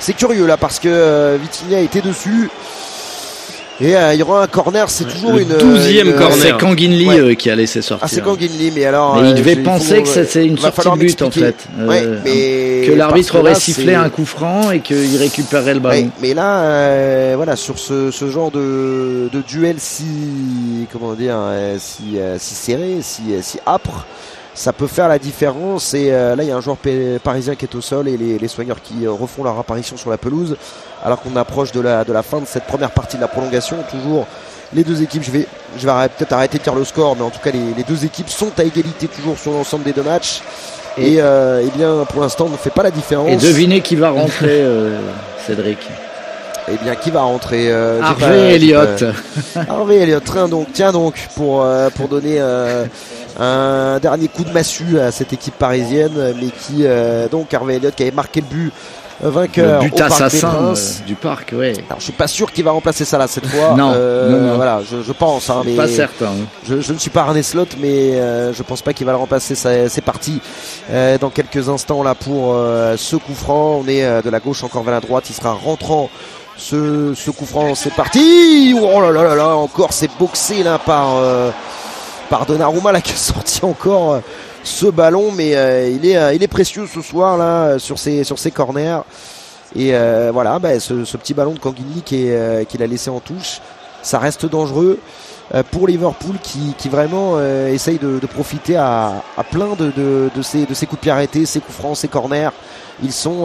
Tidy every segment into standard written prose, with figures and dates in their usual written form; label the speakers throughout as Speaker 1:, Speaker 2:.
Speaker 1: c'est curieux là parce que Vitinha était dessus. Et il y aura un corner, c'est toujours
Speaker 2: le 12e corner.
Speaker 3: C'est Kanginli qui a laissé sortir.
Speaker 1: Ah, c'est Kanginli, mais alors.
Speaker 3: Mais il devait penser que c'est une sortie de but en fait.
Speaker 1: Mais
Speaker 3: que l'arbitre aurait sifflé un coup franc et qu'il récupérerait le ballon.
Speaker 1: Ouais, mais là, voilà, sur ce genre de duel si serré, si âpre, ça peut faire la différence. Et là, il y a un joueur parisien qui est au sol et les soigneurs qui refont leur apparition sur la pelouse. Alors qu'on approche de la fin de cette première partie de la prolongation, toujours les deux équipes, je vais peut-être arrêter de dire le score, mais en tout cas les deux équipes sont à égalité toujours sur l'ensemble des deux matchs. Et bien pour l'instant on ne fait pas la différence.
Speaker 3: Et devinez qui va rentrer, Cédric.
Speaker 1: Eh bien qui va rentrer
Speaker 3: Harvey Elliott.
Speaker 1: Harvey Elliott, tiens donc pour donner un dernier coup de massue à cette équipe parisienne, mais qui donc Harvey Elliott qui avait marqué le but vainqueur
Speaker 3: le but
Speaker 1: au Parc
Speaker 3: assassin
Speaker 1: des Princes.
Speaker 3: Du parc, ouais.
Speaker 1: Alors je suis pas sûr qu'il va remplacer ça là cette fois.
Speaker 3: Non.
Speaker 1: Voilà, je pense. Mais
Speaker 3: pas certain.
Speaker 1: Je ne suis pas Arne Slot, mais je pense pas qu'il va le remplacer. C'est parti dans quelques instants là pour ce coup franc. On est de la gauche encore vers la droite. Il sera rentrant. Ce coup franc, c'est parti. Oh là là là là, encore c'est boxé là par Donnarumma là qui a sorti encore. Ce ballon, mais il est précieux ce soir là sur ses corners. Et voilà, ce petit ballon de Kanginli qu'il a laissé en touche, ça reste dangereux pour Liverpool qui vraiment essaye de profiter à plein de ses coups de pied arrêtés, ses coups francs, ses corners. Ils sont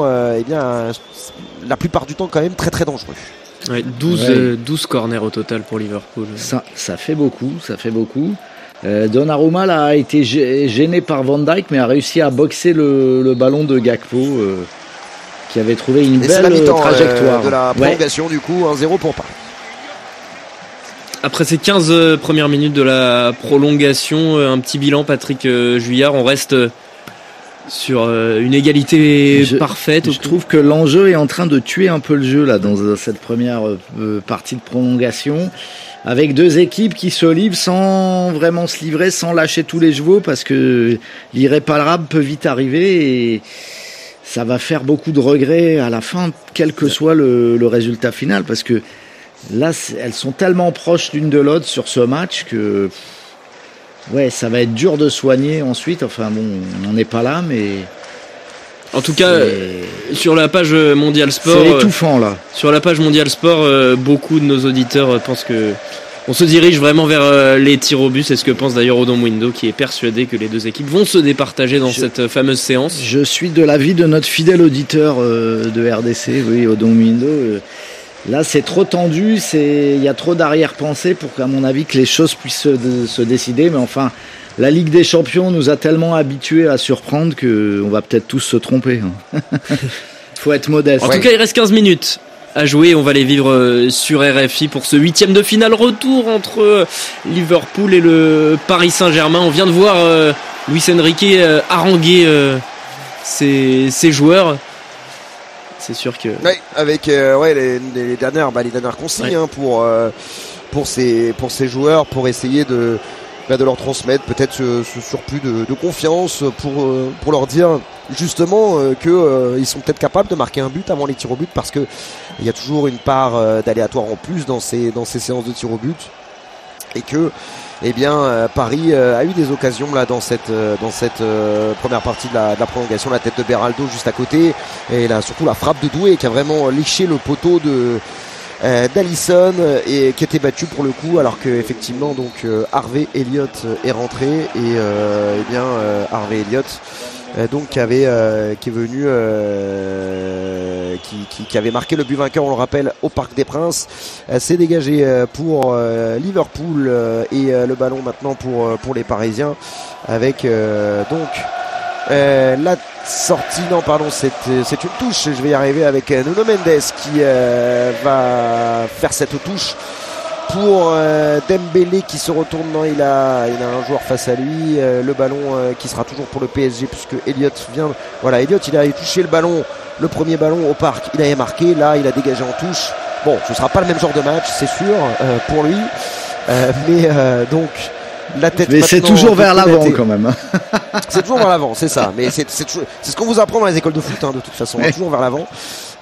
Speaker 1: la plupart du temps quand même très très dangereux.
Speaker 2: Ouais, 12 corners au total pour Liverpool.
Speaker 3: Ça fait beaucoup. Donnarumma là, a été gêné par Van Dijk, mais a réussi à boxer le ballon de Gakpo qui avait trouvé une belle trajectoire
Speaker 1: de la prolongation. Du coup 1-0 pour Paris.
Speaker 2: Après ces 15 premières minutes de la prolongation, un petit bilan, Patrick Juillard, on reste sur une égalité parfaite.
Speaker 3: Je trouve que l'enjeu est en train de tuer un peu le jeu là dans cette première partie de prolongation, avec deux équipes qui se livrent sans vraiment se livrer, sans lâcher tous les chevaux, parce que l'irréparable peut vite arriver et ça va faire beaucoup de regrets à la fin, quel que soit le résultat final, parce que là elles sont tellement proches l'une de l'autre sur ce match que ça va être dur de soigner ensuite. Enfin bon, on n'en est pas là, mais
Speaker 2: en tout cas sur la page Mondial Sport,
Speaker 3: c'est étouffant là.
Speaker 2: Sur la page Mondial Sport, beaucoup de nos auditeurs pensent que on se dirige vraiment vers les tirs au but. C'est ce que pense d'ailleurs Odon Mwindo, qui est persuadé que les deux équipes vont se départager dans cette fameuse séance.
Speaker 3: Je suis de l'avis de notre fidèle auditeur de RDC, oui, Odon Mwindo. Là, c'est trop tendu, il y a trop d'arrière-pensée pour qu'à mon avis que les choses puissent se décider. Mais enfin, la Ligue des Champions nous a tellement habitués à surprendre qu'on va peut-être tous se tromper. Faut être modeste.
Speaker 2: En tout cas, il reste 15 minutes à jouer. On va les vivre sur RFI pour ce 8e de finale retour entre Liverpool et le Paris Saint-Germain. On vient de voir Luis Enrique haranguer ses joueurs. C'est sûr que
Speaker 1: avec les dernières consignes pour ces joueurs, pour essayer de leur transmettre peut-être ce surplus de confiance, pour leur dire justement ils sont peut-être capables de marquer un but avant les tirs au but, parce que il y a toujours une part d'aléatoire en plus dans ces séances de tirs au but, et que Paris a eu des occasions là dans cette première partie de la prolongation. La tête de Beraldo juste à côté, et là surtout la frappe de Doué qui a vraiment léché le poteau d'Alisson, et qui était battu pour le coup, alors que effectivement donc Harvey Elliott est rentré, et Harvey Elliott donc qui est venu qui avait marqué le but vainqueur, on le rappelle, au Parc des Princes. C'est dégagé pour Liverpool, et le ballon maintenant pour les Parisiens, avec la sortie, c'est une touche, je vais y arriver, avec Nuno Mendes qui va faire cette touche pour Dembélé qui se retourne. Il a un joueur face à lui, le ballon qui sera toujours pour le PSG, puisque Elliott Elliott il a touché le ballon, le premier ballon au Parc, il avait marqué, là il a dégagé en touche. Bon, ce sera pas le même genre de match, c'est sûr, pour lui, mais donc la tête,
Speaker 3: mais c'est toujours vers l'avant quand même.
Speaker 1: C'est toujours vers l'avant, c'est ça, mais c'est ce qu'on vous apprend dans les écoles de foot, de toute façon, toujours vers l'avant.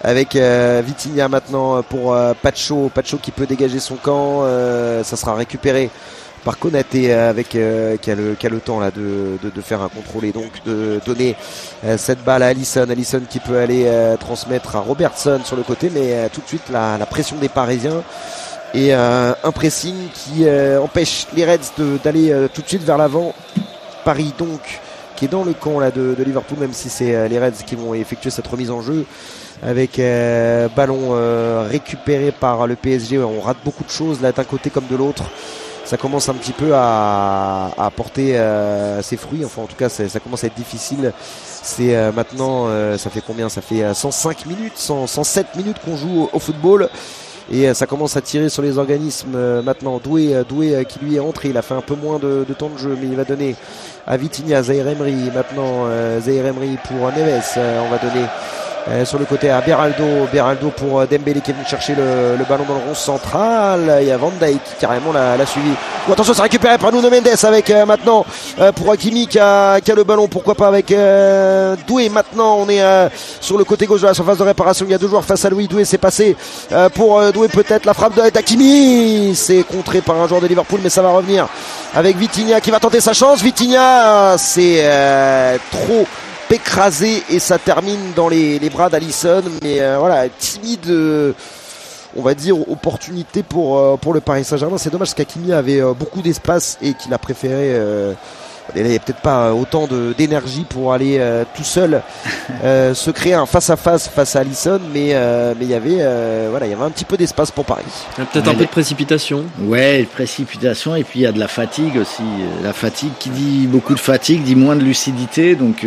Speaker 1: avec Vitinha maintenant pour Pacho qui peut dégager son camp. Ça sera récupéré par Konaté avec qui a le temps là de faire un contrôle et donc de donner cette balle à Alisson qui peut aller transmettre à Robertson sur le côté, mais tout de suite la pression des Parisiens et un pressing qui empêche les Reds d'aller tout de suite vers l'avant. Paris donc qui est dans le camp là de Liverpool, même si c'est les Reds qui vont effectuer cette remise en jeu avec ballon récupéré par le PSG. On rate beaucoup de choses là d'un côté comme de l'autre. Ça commence un petit peu à porter ses fruits, enfin en tout cas ça commence à être difficile. C'est maintenant, ça fait combien? Ça fait 105 minutes, 107 minutes qu'on joue au football et ça commence à tirer sur les organismes maintenant. Doué qui lui est entré, il a fait un peu moins de temps de jeu, mais il va donner à Vitinha, Zahir Emery maintenant, Zahir Emery pour Neves, on va donner sur le côté à Beraldo pour Dembélé qui est venu chercher le ballon dans le rond central. Il y a Van Dijk qui carrément l'a suivi. Attention, c'est récupéré par Nuno Mendes avec maintenant pour Hakimi qui a le ballon, pourquoi pas avec Doué. Maintenant on est sur le côté gauche de la surface de réparation, il y a deux joueurs face à lui. Doué c'est passé pour Doué, peut-être la frappe d'Hakimi, c'est contré par un joueur de Liverpool, mais ça va revenir avec Vitinha qui va tenter sa chance. Vitinha c'est trop écrasé et ça termine dans les bras d'Alisson, mais voilà, timide on va dire opportunité pour le Paris Saint-Germain. C'est dommage parce qu'Hakimi avait beaucoup d'espace et qu'il a préféré il n'avait peut-être pas autant d'énergie pour aller tout seul se créer un face-à-face face à Alisson, mais il y avait un petit peu d'espace pour Paris.
Speaker 2: Peut-être un peu de précipitation.
Speaker 3: Ouais, précipitation, et puis il y a de la fatigue aussi. La fatigue qui dit beaucoup de fatigue dit moins de lucidité, donc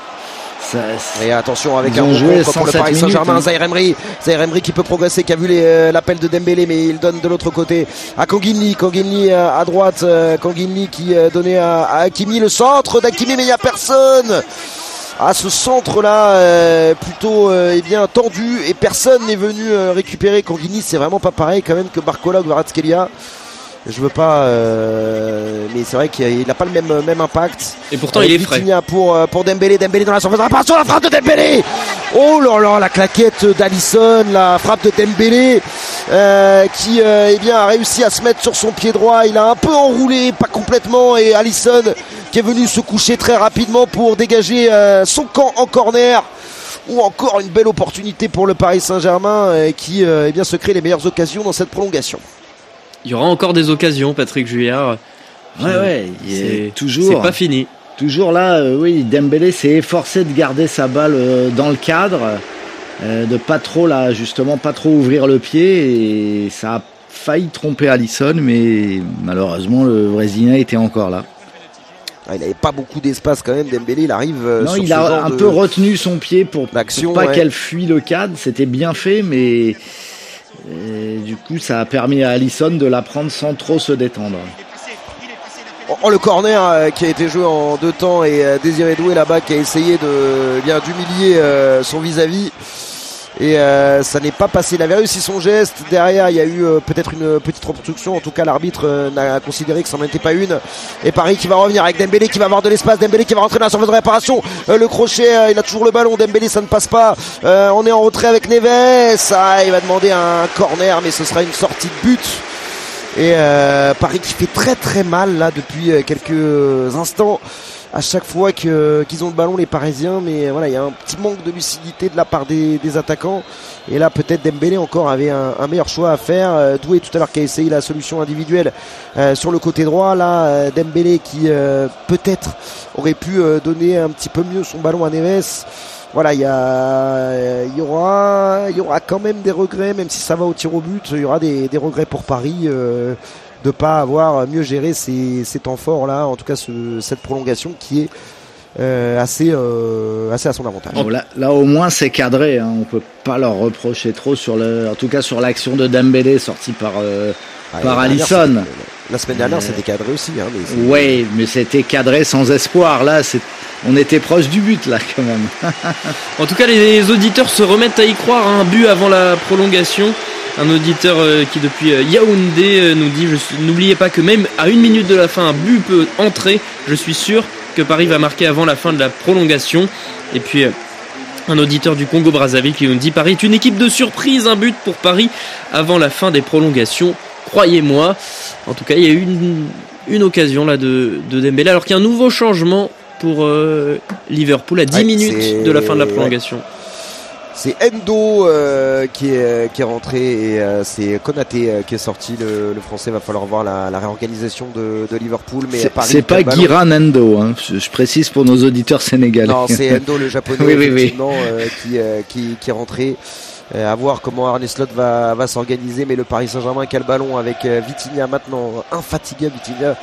Speaker 1: et attention avec un contre pour le Paris Saint-Germain, Zahir Emery qui peut progresser, qui a vu l'appel de Dembélé, mais il donne de l'autre côté à Kanginli à droite, Kanginli qui donnait à Hakimi, le centre d'Hakimi, mais il n'y a personne à ce centre là plutôt bien tendu et personne n'est venu récupérer. Kanginli, c'est vraiment pas pareil quand même que Barcola ou Kvaratskhelia. Je veux pas, mais c'est vrai qu'il n'a pas le même impact.
Speaker 2: Et pourtant il est frais.
Speaker 1: Pour Dembélé dans la surface de réparation, la frappe de Dembélé. Oh là là, la claquette d'Alisson, la frappe de Dembélé qui a réussi à se mettre sur son pied droit. Il a un peu enroulé, pas complètement, et Alisson qui est venu se coucher très rapidement pour dégager son camp en corner. Ou encore une belle opportunité pour le Paris Saint-Germain qui se crée les meilleures occasions dans cette prolongation.
Speaker 2: Il y aura encore des occasions, Patrick Juillard.
Speaker 3: C'est
Speaker 2: pas fini.
Speaker 3: Toujours là, oui, Dembélé s'est efforcé de garder sa balle dans le cadre, de pas trop ouvrir le pied, et ça a failli tromper Alisson, mais malheureusement le Brésilien était encore là.
Speaker 1: Il n'avait pas beaucoup d'espace quand même, Dembélé, il arrive
Speaker 3: non, il a un peu retenu son pied pour pas qu'elle fuit le cadre, c'était bien fait, mais du coup ça a permis à Alisson de la prendre sans trop se détendre.
Speaker 1: Le corner qui a été joué en deux temps, et Désiré Doué là-bas qui a essayé d'humilier son vis-à-vis, et ça n'est pas passé. Il avait réussi son geste, derrière il y a eu peut-être une petite obstruction, en tout cas l'arbitre n'a considéré que ça n'en était pas une, et Paris qui va revenir avec Dembélé qui va avoir de l'espace, Dembélé qui va rentrer dans la surface de réparation, le crochet, il a toujours le ballon, Dembélé, ça ne passe pas, on est en retrait avec Neves, il va demander un corner, mais ce sera une sortie de but. Et Paris qui fait très très mal là depuis quelques instants à chaque fois qu'ils ont le ballon, les Parisiens, mais voilà, il y a un petit manque de lucidité de la part des attaquants, et là peut-être Dembélé encore avait un meilleur choix à faire. Doué tout à l'heure qui a essayé la solution individuelle sur le côté droit, là Dembélé qui peut-être aurait pu donner un petit peu mieux son ballon à Neves. Voilà, il y aura quand même des regrets, même si ça va au tir au but, il y aura des regrets pour Paris de pas avoir mieux géré ces temps forts là, en tout cas cette prolongation qui est assez à son avantage.
Speaker 3: Bon, là au moins c'est cadré, hein, on peut pas leur reprocher trop en tout cas sur l'action de Dembélé sortie par Alisson.
Speaker 1: La semaine dernière c'était cadré aussi.
Speaker 3: Oui, mais c'était cadré sans espoir. Là, on était proche du but là quand même.
Speaker 2: En tout cas, les auditeurs se remettent à y croire. Un but avant la prolongation. Un auditeur qui depuis Yaoundé nous dit n'oubliez pas que même à 1 minute de la fin, un but peut entrer. Je suis sûr que Paris va marquer avant la fin de la prolongation. Et puis Un auditeur du Congo-Brazzaville qui nous dit Paris est une équipe de surprise, un but pour Paris avant la fin des prolongations, croyez-moi. En tout cas, il y a eu une occasion là de Dembélé, alors qu'il y a un nouveau changement pour Liverpool à 10 minutes de la fin de la prolongation.
Speaker 1: C'est Endo qui est rentré et c'est Konaté qui est sorti. Le français, va falloir voir la réorganisation de Liverpool. Mais
Speaker 3: c'est pas Guiran Endo, hein. Je précise pour nos auditeurs sénégalais.
Speaker 1: Non, c'est Endo le japonais effectivement qui est rentré. À voir comment Arne Slot va s'organiser, mais le Paris Saint-Germain qui a le ballon avec Vitinha maintenant, infatigable Vitinha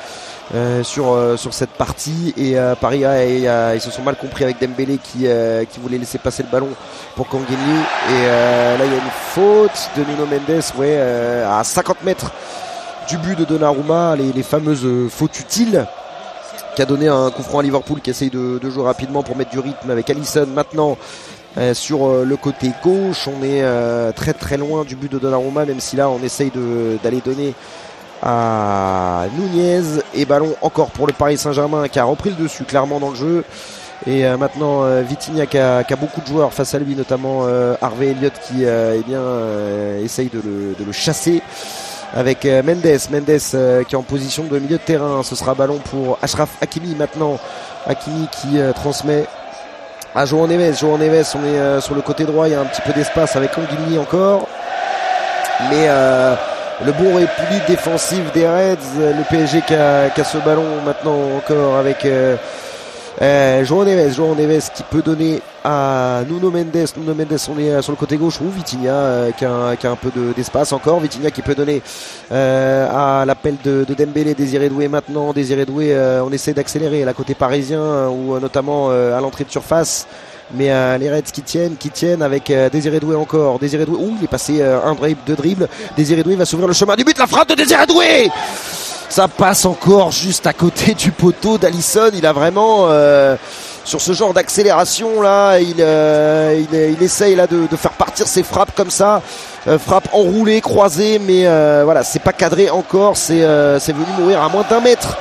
Speaker 1: sur cette partie, et Paris ils se sont mal compris avec Dembélé qui voulait laisser passer le ballon pour Kangini, et là il y a une faute de Nuno Mendes à 50 mètres du but de Donnarumma, les fameuses fautes utiles, qui a donné un coup franc à Liverpool qui essaye de jouer rapidement pour mettre du rythme avec Alisson maintenant. Sur le côté gauche, on est très très loin du but de Donnarumma, même si là on essaye d'aller donner à Nunez, et ballon encore pour le Paris Saint-Germain qui a repris le dessus clairement dans le jeu, et maintenant Vitinha qui a beaucoup de joueurs face à lui, notamment Harvey Elliott qui essaye de le chasser avec Mendes qui est en position de milieu de terrain. Ce sera ballon pour Achraf Hakimi maintenant, Hakimi qui transmet à João Neves. On est sur le côté droit, il y a un petit peu d'espace avec Kangini encore, mais le bon repli défensif des Reds, le PSG qui a ce ballon maintenant encore avec João Neves qui peut donner à Nuno Mendes, on est sur le côté gauche, ou Vitinha qui a un peu d'espace encore, Vitinha qui peut donner à l'appel de Dembélé, Désiré Doué maintenant, Désiré Doué, on essaie d'accélérer la côté parisien, ou notamment à l'entrée de surface, mais les Reds qui tiennent avec Désiré Doué encore, Désiré Doué, il est passé deux dribbles, Désiré Doué va s'ouvrir le chemin du but, la frappe de Désiré Doué, ça passe encore juste à côté du poteau d'Alisson. Il a vraiment sur ce genre d'accélération là, il essaye là de faire partir ses frappes comme ça, frappe enroulée, croisée, mais voilà, c'est pas cadré encore, c'est venu mourir à moins d'1 mètre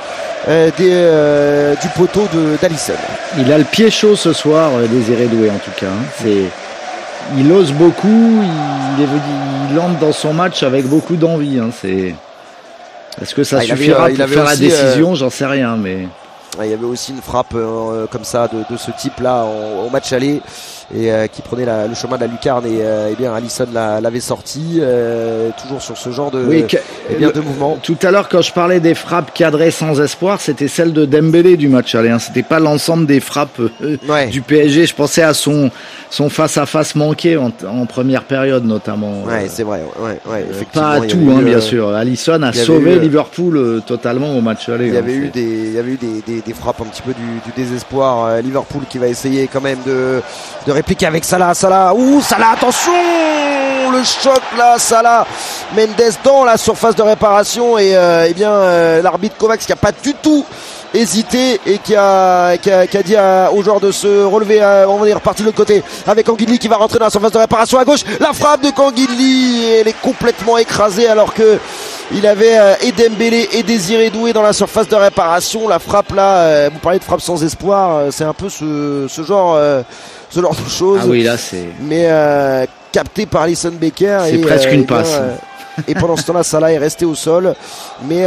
Speaker 1: du poteau d'Alisson.
Speaker 3: Il a le pied chaud ce soir, Désiré Doué en tout cas, hein. Il ose beaucoup, il entre dans son match avec beaucoup d'envie, hein. Est-ce que ça suffira pour faire la décision, j'en sais rien, mais
Speaker 1: il y avait aussi une frappe comme ça de ce type là au match aller, et qui prenait le chemin de la lucarne, et bien Alisson l'avait sorti, toujours sur ce genre de mouvement.
Speaker 3: Tout à l'heure, quand je parlais des frappes cadrées sans espoir, c'était celle de Dembélé du match aller, hein. C'était pas l'ensemble des frappes du PSG. Je pensais à son face-à-face manqué en première période notamment.
Speaker 1: C'est vrai, effectivement.
Speaker 3: Pas à tout, bien sûr. Alisson a sauvé Liverpool totalement au match aller.
Speaker 1: Il y avait eu des frappes un petit peu du désespoir. Liverpool qui va essayer quand même de répliquer avec Salah, attention, le choc là, Salah, Mendes dans la surface de réparation, et l'arbitre Kovacs qui a pas du tout hésité et qui a dit aux joueurs de se relever. On est reparti de l'autre côté avec Kangini qui va rentrer dans la surface de réparation à gauche. La frappe de Kangini, elle est complètement écrasée alors que il avait et Dembélé et Désiré Doué dans la surface de réparation. La frappe là, vous parlez de frappe sans espoir, c'est un peu ce genre de choses.
Speaker 3: Ah oui, là c'est.
Speaker 1: Mais capté par Alisson Becker.
Speaker 3: C'est presque une passe.
Speaker 1: Et pendant ce temps-là, Salah est resté au sol, mais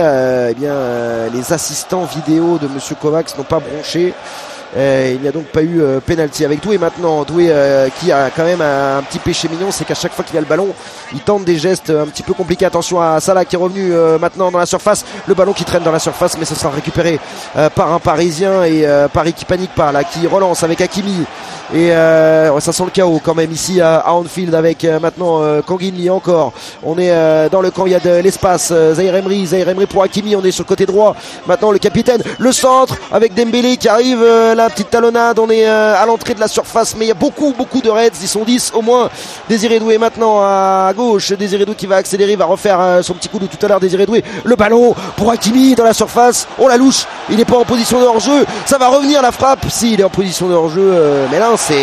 Speaker 1: les assistants vidéo de Monsieur Kovacs n'ont pas bronché. Il n'y a donc pas eu penalty avec Doué maintenant. Doué qui a quand même un petit péché mignon, c'est qu'à chaque fois qu'il a le ballon, il tente des gestes un petit peu compliqués. Attention à Salah qui est revenu maintenant dans la surface. Le ballon qui traîne dans la surface, mais ce sera récupéré par un Parisien, et Paris qui panique pas là, qui relance avec Hakimi. Et ça sent le chaos quand même ici à Anfield avec maintenant Kangini encore. On est dans le camp, il y a de l'espace. Zaïre Emery pour Hakimi, on est sur le côté droit. Maintenant le capitaine, le centre avec Dembélé qui arrive, la petite talonnade, on est à l'entrée de la surface, mais il y a beaucoup de Reds, ils sont 10 au moins. Désiré Doué maintenant à gauche, Désiré Doué qui va accélérer, va refaire son petit coup de tout à l'heure. Désiré Doué, le ballon pour Hakimi dans la surface, on la louche, il n'est pas en position de hors-jeu, ça va revenir la frappe, si il est en position de hors-jeu, mais là c'est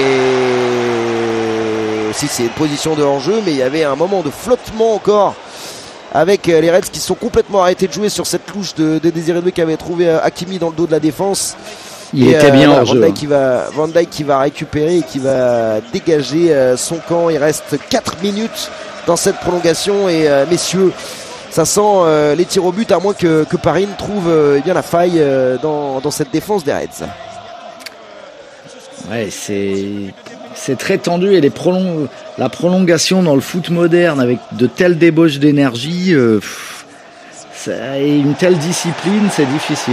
Speaker 1: une position de hors-jeu, mais il y avait un moment de flottement encore avec les Reds qui sont complètement arrêtés de jouer sur cette louche de Désiré Doué qui avait trouvé Hakimi dans le dos de la défense.
Speaker 3: Il était bien
Speaker 1: voilà,
Speaker 3: hors jeu.
Speaker 1: Van Dijk qui va récupérer et qui va dégager son camp. Il reste 4 minutes dans cette prolongation et messieurs, ça sent les tirs au but, à moins que Paris ne trouve bien la faille dans cette défense des Reds.
Speaker 3: Ouais, c'est très tendu et la prolongation dans le foot moderne avec de telles débauches d'énergie et une telle discipline, c'est difficile.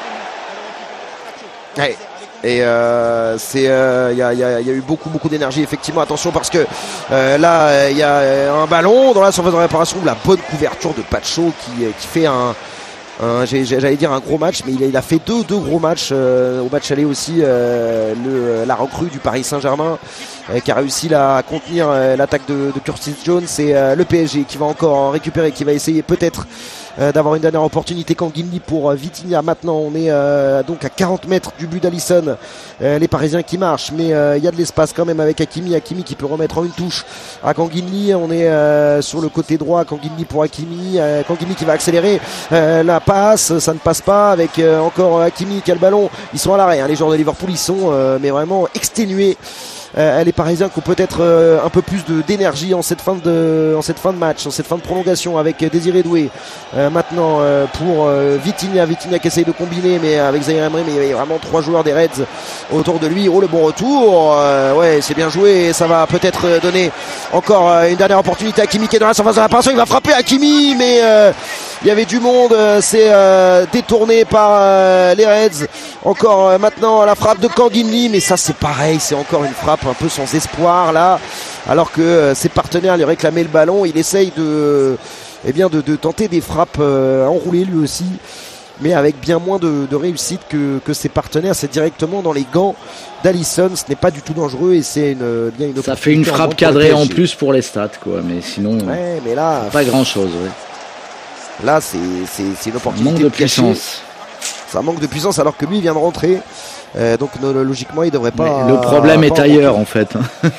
Speaker 1: Ouais. Et il y a eu beaucoup d'énergie effectivement. Attention parce que là il y a un ballon dans la surface de réparation, la bonne couverture de Pacho qui fait j'allais dire un gros match, mais il a fait deux gros matchs au match aller aussi. La recrue du Paris Saint-Germain qui a réussi à contenir l'attaque de Curtis Jones. C'est le PSG qui va encore récupérer, qui va essayer peut-être d'avoir une dernière opportunité. Canguilhy pour Vitinha. Maintenant on est donc à 40 mètres du but d'Alisson. Les Parisiens qui marchent, mais il y a de l'espace quand même avec Hakimi qui peut remettre en une touche à Canguilhy. On est sur le côté droit, Canguilhy pour Hakimi. Canguilhy qui va accélérer la passe, ça ne passe pas avec encore Hakimi qui a le ballon. Ils sont à l'arrêt, les joueurs de Liverpool, ils sont mais vraiment exténués. Les Parisiens qui ont peut-être un peu plus d'énergie en cette fin de match, en cette fin de prolongation avec Désiré Doué. Maintenant pour Vitinha qui essaye de combiner, mais avec Zaïre Emery, mais il y a vraiment 3 joueurs des Reds autour de lui. Oh, le bon retour, ouais, c'est bien joué, et ça va peut-être donner encore une dernière opportunité à Hakimi qui est dans la surface de réparation. Il va frapper Hakimi, mais il y avait du monde, c'est détourné par les Reds. Encore maintenant la frappe de Canguilhy, mais ça c'est pareil, c'est encore une frappe un peu sans espoir là, alors que ses partenaires lui réclamaient le ballon. Il essaye de tenter des frappes enroulées lui aussi, mais avec bien moins de réussite que ses partenaires. C'est directement dans les gants d'Alisson, ce n'est pas du tout dangereux et c'est bien une.
Speaker 3: Ça fait une frappe cadrée en plus pour les stats, quoi, mais sinon
Speaker 1: ouais, mais là
Speaker 3: pas grand chose. Ouais.
Speaker 1: Là c'est une opportunité
Speaker 3: manque de puissance.
Speaker 1: Ça manque de puissance alors que lui il vient de rentrer. Donc logiquement il devrait pas.
Speaker 3: Mais le problème est ailleurs en fait.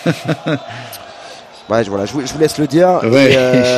Speaker 1: Ouais, voilà, je vous laisse le dire.
Speaker 3: Ouais.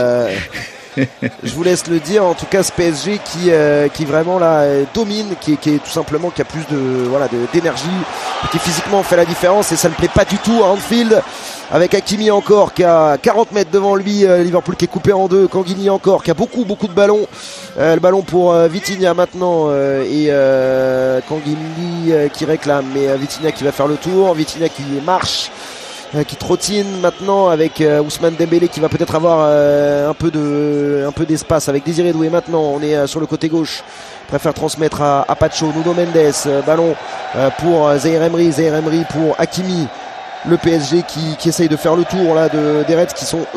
Speaker 1: Je vous laisse le dire. En tout cas, ce PSG qui vraiment là domine, qui est tout simplement, qui a plus d'énergie, qui physiquement fait la différence, et ça ne plaît pas du tout à Anfield. Avec Hakimi encore qui a 40 mètres devant lui, Liverpool qui est coupé en deux, Canguilhy encore qui a beaucoup de ballons, le ballon pour Vitinha maintenant et Canguilhy qui réclame, mais Vitinha qui va faire le tour, Vitinha qui marche, qui trottine maintenant avec Ousmane Dembélé qui va peut-être avoir un peu d'espace avec Désiré Doué. Maintenant on est sur le côté gauche, préfère transmettre à Pacho. Nuno Mendes, ballon pour Zaïre Emery pour Hakimi. Le PSG qui essaye de faire le tour là des Reds qui sont